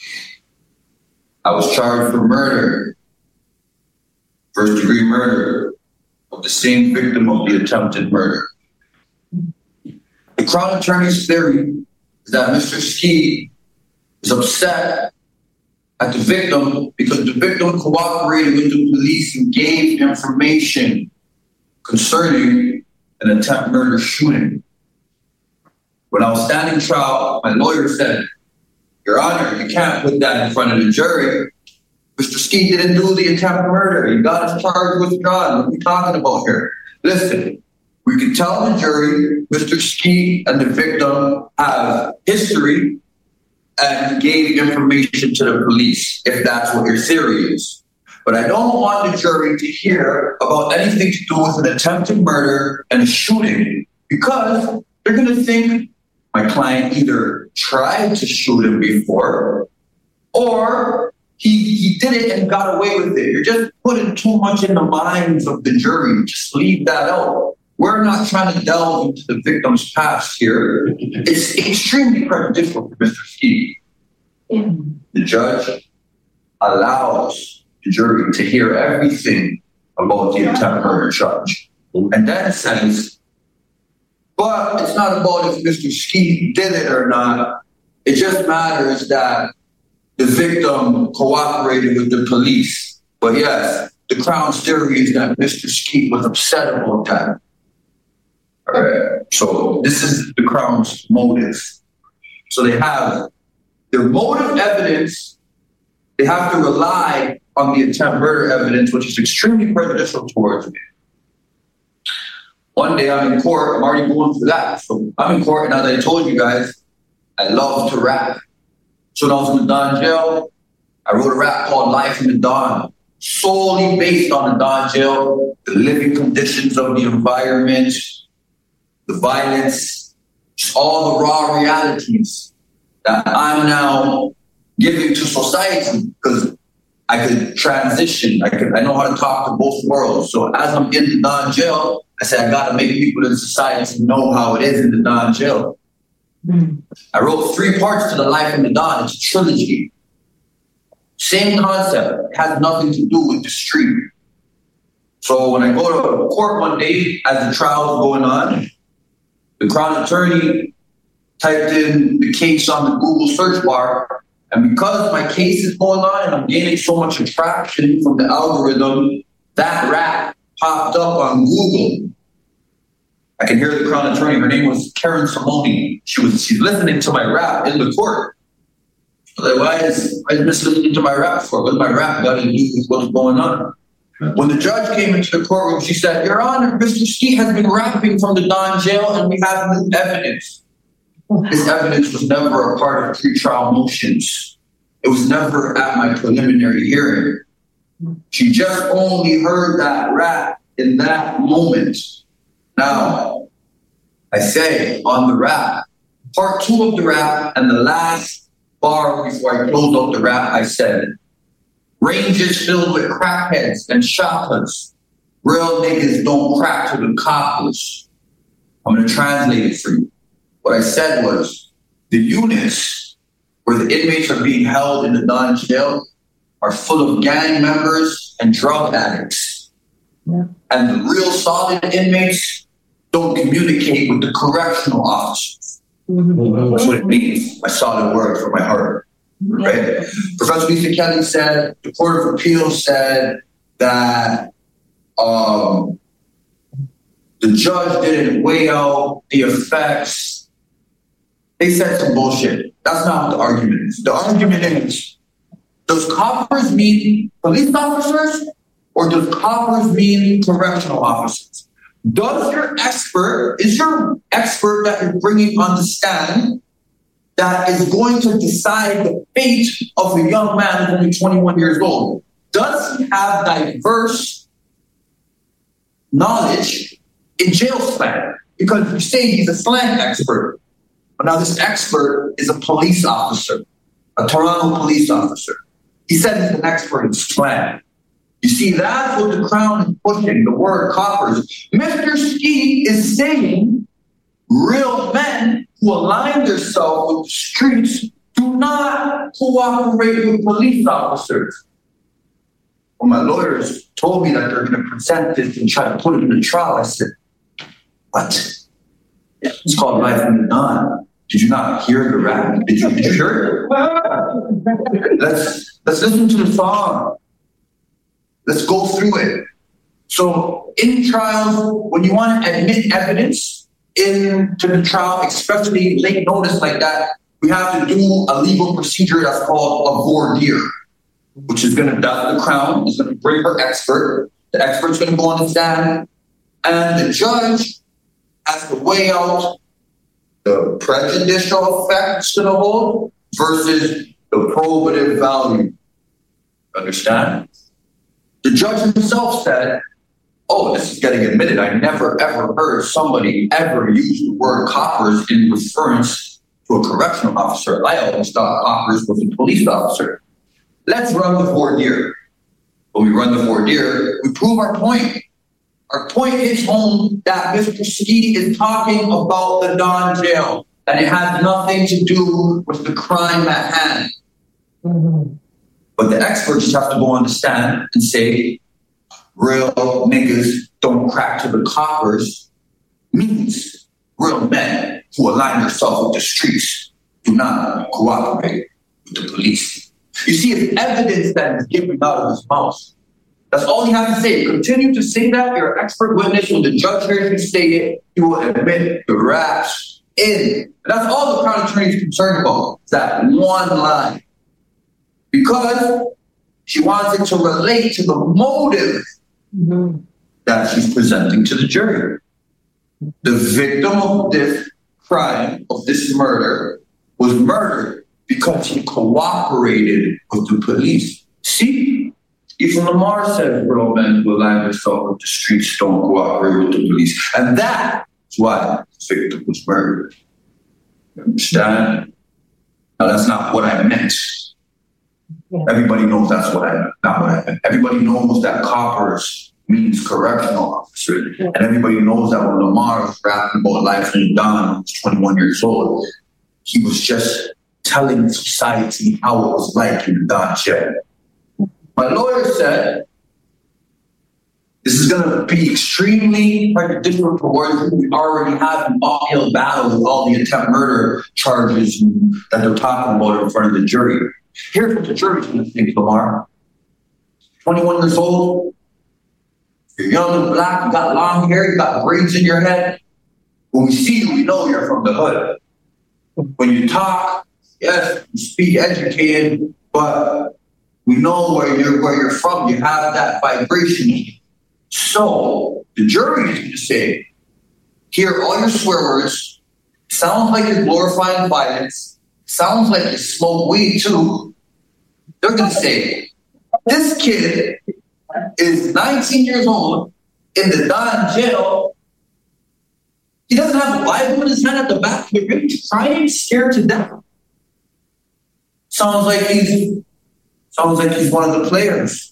I was charged for murder, first degree murder, of the same victim of the attempted murder. The Crown Attorney's theory is that Mister Ski is upset at the victim because the victim cooperated with the police and gave information concerning an attempted murder shooting. When I was standing trial, my lawyer said, Your Honor, you can't put that in front of the jury. Mister Ski didn't do the attempted murder. He got his charge withdrawn. What are we talking about here? Listen, we can tell the jury Mister Ski and the victim have history and gave information to the police, if that's what your theory is. But I don't want the jury to hear about anything to do with an attempted murder and a shooting, because they're going to think my client either tried to shoot him before or he, he did it and got away with it. You're just putting too much in the minds of the jury. Just leave that out. We're not trying to delve into the victim's past here. It's extremely prejudicial for Mister Ski. Yeah. The judge allows the jury to hear everything about the attempted murder charge. And then says, but it's not about if Mister Ski did it or not. It just matters that the victim cooperated with the police. But yes, the Crown's theory is that Mister Ski was upset about that. All right. So this is the Crown's motive. So they have their motive evidence. They have to rely on the attempted murder evidence, which is extremely prejudicial towards me. One day I'm in court, I'm already going for that. So I'm in court, and as I told you guys, I love to rap. So when I was in the Don jail, I wrote a rap called Life in the Don, solely based on the Don jail, the living conditions of the environment, the violence, just all the raw realities that I'm now giving to society, because I could transition. I could, I know how to talk to both worlds. So as I'm in the Don jail, I said, I got to make people in society know how it is in the Don jail. Mm. I wrote three parts to the Life in the Don. It's a trilogy. Same concept. It has nothing to do with the street. So when I go to court one day, as the trial is going on, the Crown Attorney typed in the case on the Google search bar. And because my case is going on and I'm gaining so much attraction from the algorithm, that rap popped up on Google. I can hear the Crown Attorney. Her name was Karen Simone. She was she's listening to my rap in the court. I was like, why is why is Miss listening to my rap for? What's my rap got to do with what's going on? When the judge came into the courtroom, she said, Your Honor, Mister Ski has been rapping from the Don jail and we have new evidence. This evidence was never a part of pre-trial motions. It was never at my preliminary hearing. She just only heard that rap in that moment. Now, I say on the rap, part two of the rap and the last bar before I closed out the rap, I said, ranges filled with crackheads and shoppers. Real niggas don't crack to the coppers. I'm going to translate it for you. What I said was, the units where the inmates are being held in the Don jail are full of gang members and drug addicts. Yeah. And the real solid inmates don't communicate with the correctional officers. Mm-hmm. That's what it means, my solid word for my heart. Right? Professor Lisa Kelly said, the Court of Appeals said that um, the judge didn't weigh out the effects. They said some bullshit. That's not what the argument is. The argument is, does coppers mean police officers or does coppers mean correctional officers? Does your expert, is your expert that you're bringing on the stand that is going to decide the fate of a young man who's only twenty-one years old? Does he have diverse knowledge in jail slang? Because you say he's a slang expert, but now this expert is a police officer, a Toronto police officer. He said he's an expert in slang. You see, that's what the Crown is pushing, the word coppers. Mister Ski is saying real men who align themselves with the streets do not cooperate with police officers. Well, my lawyers told me that they're going to present this and try to put it in the trial. I said, what? It's called Life in the Dawn. Did you not hear the rap? Did you, did you hear it? Let's, let's listen to the song. Let's go through it. So in trials, when you want to admit evidence into the trial, especially late notice like that, we have to do a legal procedure that's called a voir dire, which is going to, the Crown is going to bring her expert. The expert's going to go on the stand, and the judge has to weigh out the prejudicial effects to the whole versus the probative value. Understand? The judge himself said, oh, this is getting admitted. I never, ever heard somebody ever use the word coppers in reference to a correctional officer. I always thought coppers was a police officer. Let's run the voir dire. When we run the voir dire, we prove our point. Our point is home that Mister Ski is talking about the Don jail, and it has nothing to do with the crime at hand. Mm-hmm. But the experts have to go on the stand and say, real niggas don't crack to the coppers means real men who align themselves with the streets do not cooperate with the police. You see, it's evidence that is given out of his mouth. That's all you have to say. Continue to say that. You're an expert witness. When the judge hears you say it, he will admit the raps in. And that's all the Crown Attorney is concerned about. Is that one line. Because she wants it to relate to the motive mm-hmm. that she's presenting to the jury. The victim of this crime, of this murder, was murdered because he cooperated with the police. See? Even Lamar says real men who align themselves with the streets don't cooperate with the police. And that's why the victim was murdered. You understand? Now, that's not what I meant. Yeah. Everybody knows that's what I meant. Not what I meant. Everybody knows that coppers means correctional officer. Yeah. And everybody knows that when Lamar was rapping about Life in the Dawn, when he was twenty-one years old, he was just telling society how it was like in the Don jail. My lawyer said this is going to be extremely prejudicial towards who we already have an uphill battle with all the attempt murder charges that they're talking about in front of the jury. Here's what the jury's going to think, Lamar. twenty-one years old, you're young and black, you got long hair, you got braids in your head. When we see you, we know you're from the hood. When you talk, yes, you speak educated, but we know where you're where you're from. You have that vibration. So the jury is going to say, hear all your swear words. Sounds like you're glorifying violence. Sounds like you smoke weed too. They're going to say, this kid is nineteen years old in the Don jail. He doesn't have a Bible in his hand at the back. He's really crying, scared to death. Sounds like he's Sounds like he's one of the players.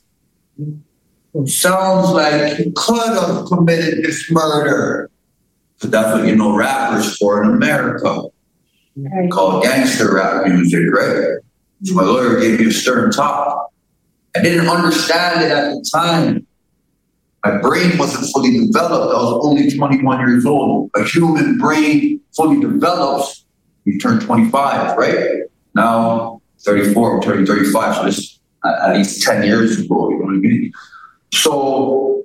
Sounds like he could have committed this murder. But that's what you know rappers for in America. Right. Called gangster rap music, right? So my lawyer gave me a stern talk. I didn't understand it at the time. My brain wasn't fully developed. I was only twenty-one years old. A human brain fully develops, you turn twenty-five, right? Now, thirty-four, I'm turning thirty-five, so this is at least ten years ago, you know what I mean? So,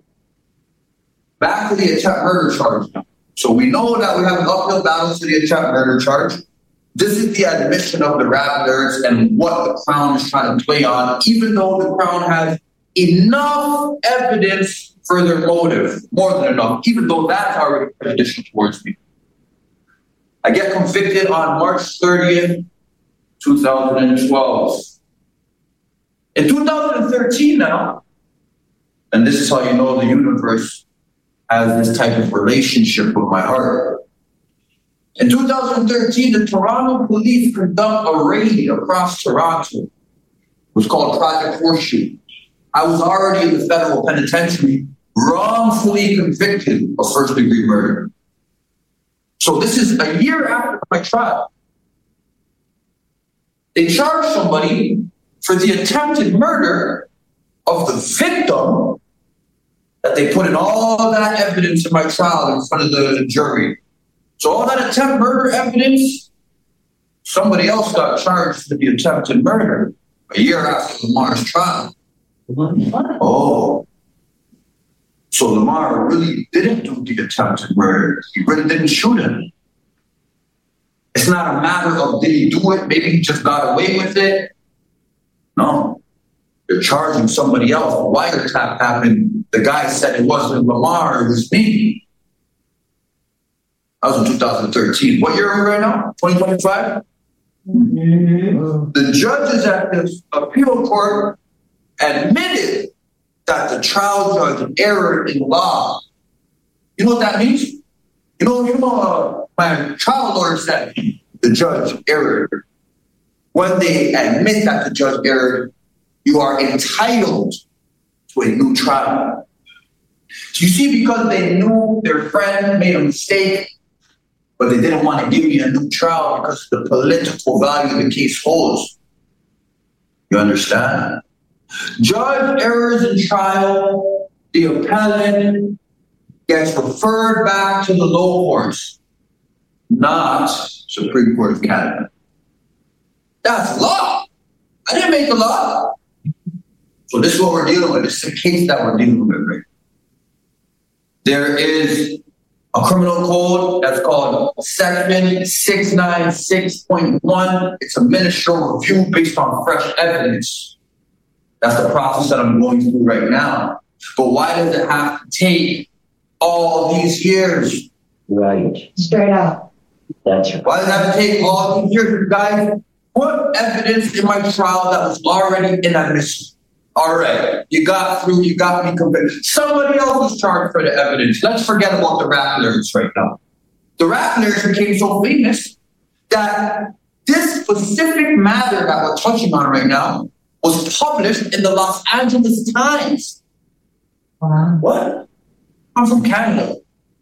back to the attempt murder charge now. So we know that we have an uphill battle to the attempt murder charge. This is the admission of the rap lyrics and what the Crown is trying to play on, even though the Crown has enough evidence for their motive, more than enough, even though that's already prejudicial towards me. I get convicted on March thirtieth, two thousand twelve. In two thousand thirteen now, and this is how you know the universe has this type of relationship with my heart. In two thousand thirteen, the Toronto police conduct a raid across Toronto. It was called Project Horseshoe. I was already in the federal penitentiary, wrongfully convicted of first-degree murder. So this is a year after my trial. They charged somebody for the attempted murder of the victim that they put in all that evidence in my trial in front of the, the jury. So all that attempt murder evidence, somebody else got charged for the attempted murder a year after Lamar's trial. Oh. So Lamar really didn't do the attempted murder. He really didn't shoot him. It's not a matter of did he do it, maybe he just got away with it. No. They're charging somebody else. A wiretap happened. The guy said it wasn't Lamar, it was me. That was in two thousand thirteen. What year are we right now? twenty twenty-five? Mm-hmm. The judges at this appeal court admitted that the trial judge erred in law. You know what that means? You know, you know, uh, my trial lawyer said the judge erred. When they admit that the judge erred, you are entitled to a new trial. So you see, because they knew their friend made a mistake, but they didn't want to give me a new trial because of the political value the case holds. You understand? Judge errors in trial, the appellant gets referred back to the low courts, not Supreme Court of Canada. That's law. I didn't make the law. So this is what we're dealing with. This is a case that we're dealing with, right? There is a criminal code that's called Section six ninety-six point one. It's a ministerial review based on fresh evidence. That's the process that I'm going through right now. But why does it have to take all these years? Right. Straight up. That's right. Why does it have to take all these years? You guys put evidence in my trial that was already inadmissible. All right, you got through, you got me convicted. Somebody else was charged for the evidence. Let's forget about the rap lyrics right now. The rap lyrics became so famous that this specific matter that we're touching on right now was published in the Los Angeles Times. Wow. What? I'm from Canada.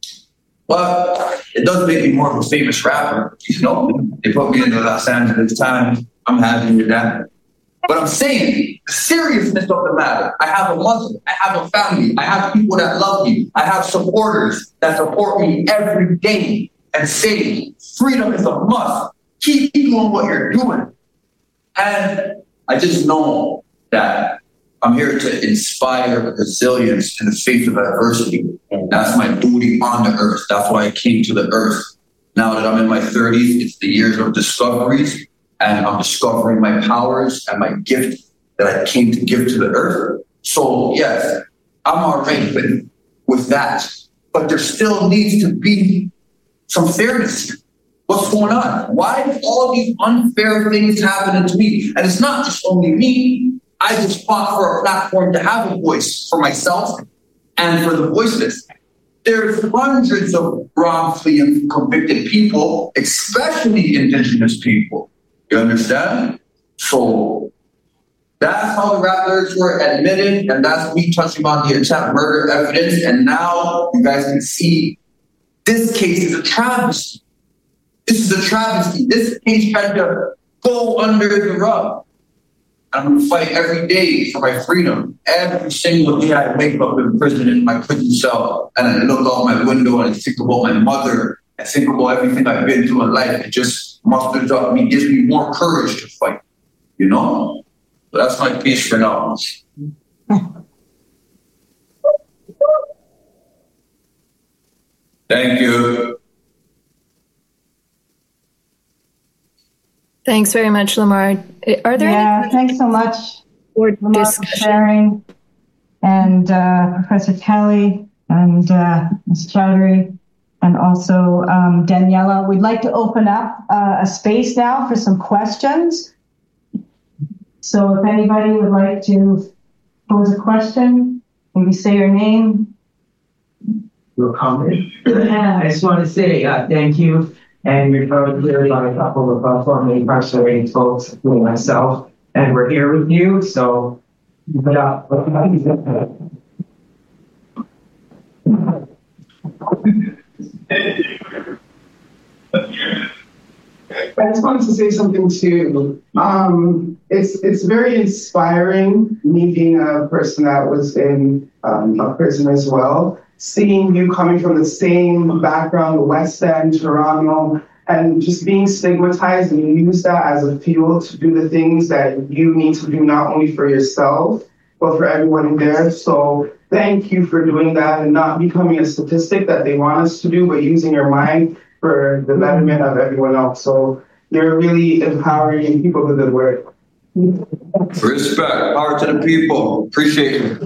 Well, it does make me more of a famous rapper. You know, they put me in the Los Angeles Times. I'm happy with that. But I'm saying the seriousness of the matter. I have a mother. I have a family. I have people that love me. I have supporters that support me every day and say freedom is a must. Keep doing what you're doing. And I just know that I'm here to inspire resilience in the face of adversity. And that's my duty on the earth. That's why I came to the earth. Now that I'm in my thirties, it's the years of discoveries. And I'm discovering my powers and my gift that I came to give to the earth. So yes, I'm all right with, with that. But there still needs to be some fairness. What's going on? Why do all these unfair things happening to me? And it's not just only me. I just fought for a platform to have a voice for myself and for the voiceless. There's hundreds of wrongfully convicted people, especially Indigenous people. You understand? So that's how the rap lyrics were admitted, and that's me touching on the attempt murder evidence. And now you guys can see this case is a travesty. This is a travesty. This case tried to go under the rug. I'm going to fight every day for my freedom. Every single day I wake up in prison, in my prison cell, and I look out my window and I think about my mother. I think about everything I've been through in life. It just musters up me, gives me more courage to fight. You know? So that's my piece for now. Thank you. Thanks very much, Lamar. Are there yeah, any thanks so much, for Lamar, for discussion? sharing, and uh, Professor Kelly and uh, Miz Chowdhury. and also um, Daniela. We'd like to open up uh, a space now for some questions. So if anybody would like to pose a question, maybe say your name. Your comment. I just want to say uh, thank you. And we're probably clearly on a couple of uh, formerly incarcerated folks, including myself, and we're here with you. So, but uh, I just wanted to say something too. Um, it's it's very inspiring, me being a person that was in um, a prison as well, seeing you coming from the same background, the West End, Toronto, and just being stigmatized, and you use that as a fuel to do the things that you need to do, not only for yourself, but for everyone in there. So thank you for doing that and not becoming a statistic that they want us to do, but using your mind for the betterment of everyone else. So you're really empowering and people with good work. Respect, power to the people. Appreciate it.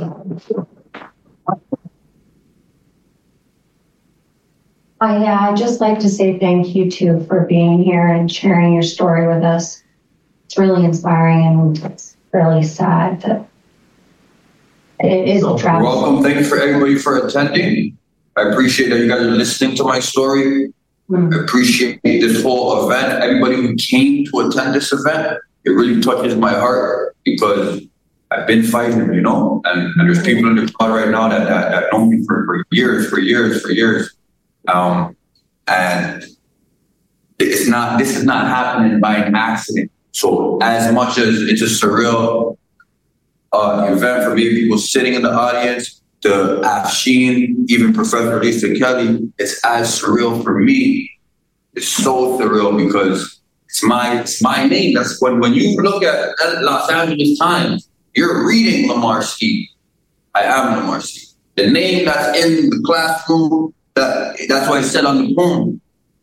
Uh, yeah, I'd just like to say thank you too for being here and sharing your story with us. It's really inspiring, and it's really sad that it is a tragedy. Welcome. Thank you for everybody for attending. I appreciate that you guys are listening to my story. I appreciate this whole event. Everybody who came to attend this event, it really touches my heart because I've been fighting, you know, and, and there's people in the crowd right now that, that, that know me for, for years, for years, for years. Um, and it's not, this is not happening by an accident. So as much as it's a surreal uh, event for me, people sitting in the audience, to Afshin, even Professor Lisa Kelly, it's as surreal for me. It's so surreal because it's my it's my name. That's when when you look at Los Angeles Times, you're reading Lamar Ski. I am Lamar Ski. The name that's in the classroom, that that's what I said on the phone.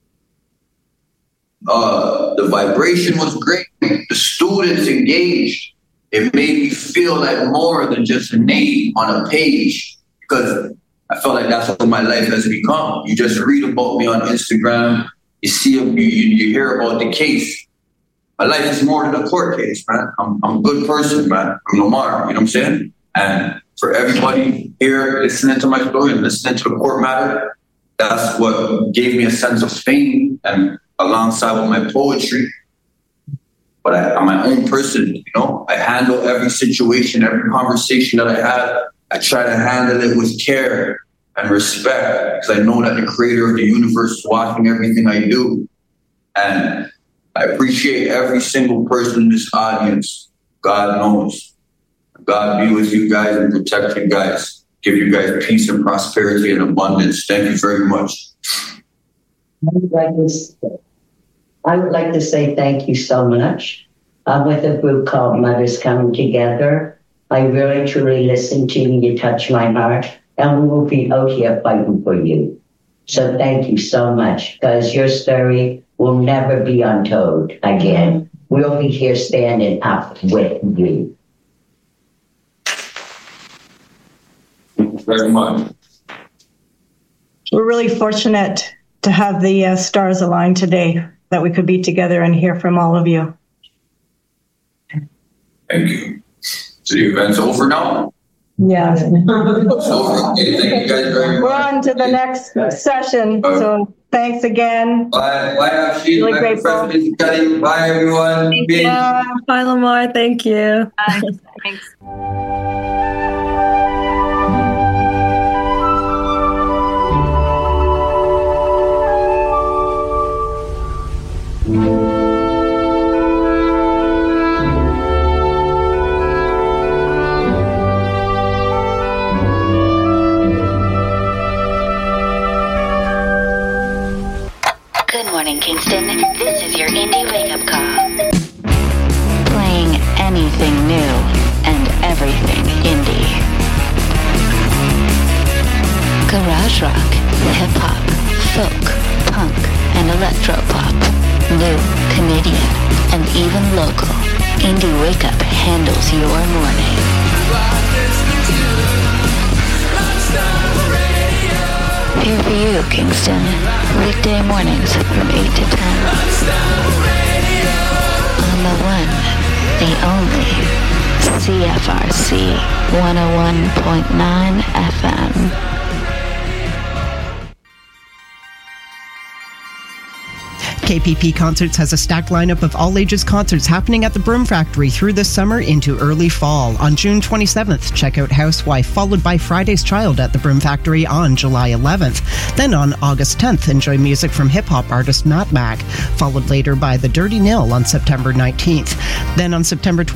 Uh, the vibration was great. The students engaged. It made me feel like more than just a name on a page, because I felt like that's what my life has become. You just read about me on Instagram, you see, you, you hear about the case. My life is more than a court case, man. I'm, I'm a good person, man. I'm Lamar, you know what I'm saying? And for everybody here listening to my story and listening to the court matter, that's what gave me a sense of fame, and alongside with my poetry. But I, I'm my own person, you know? I handle every situation, every conversation that I have. I try to handle it with care and respect because I know that the creator of the universe is watching everything I do. And I appreciate every single person in this audience. God knows. God be with you guys and protect you guys. Give you guys peace and prosperity and abundance. Thank you very much. I would like to, I would like to say thank you so much. I'm with a group called Mothers Coming Together. I really, truly listen to you. You touch my heart. And we will be out here fighting for you. So thank you so much, because your story will never be untold again. We'll be here standing up with you. Thank you very much. We're really fortunate to have the uh, stars align today, that we could be together and hear from all of you. Thank you. So the event's over now? Yeah. It's over. Okay, thank you guys very much. We're on to the next session. Uh, so thanks again. Bye. Bye, Afshin. Really Bye, grateful. Professor Kelly. Bye, everyone. Thank you. Bye, Lamar. Thank you. Bye. Thanks. Good morning, Kingston. This is your indie wake-up call. Playing anything new and everything indie. Garage rock, hip-hop, folk, punk, and electro-pop. New, Canadian, and even local. Indie Wake-Up handles your morning. Here for you, Kingston. Weekday mornings from eight to ten. On the one, the only, C F R C one oh one point nine F M. K P P Concerts has a stacked lineup of all-ages concerts happening at the Broom Factory through this summer into early fall. On June twenty-seventh, check out Housewife, followed by Friday's Child at the Broom Factory on July eleventh. Then on August tenth, enjoy music from hip-hop artist Matt Mac, followed later by The Dirty Nil on September nineteenth. Then on September